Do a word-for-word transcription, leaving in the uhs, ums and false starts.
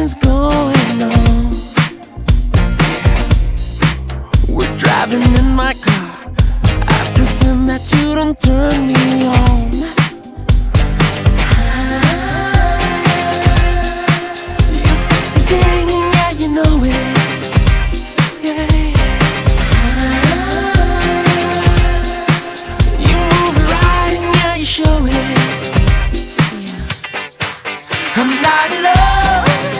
is going on. We're driving in my car. I pretend that you don't turn me on.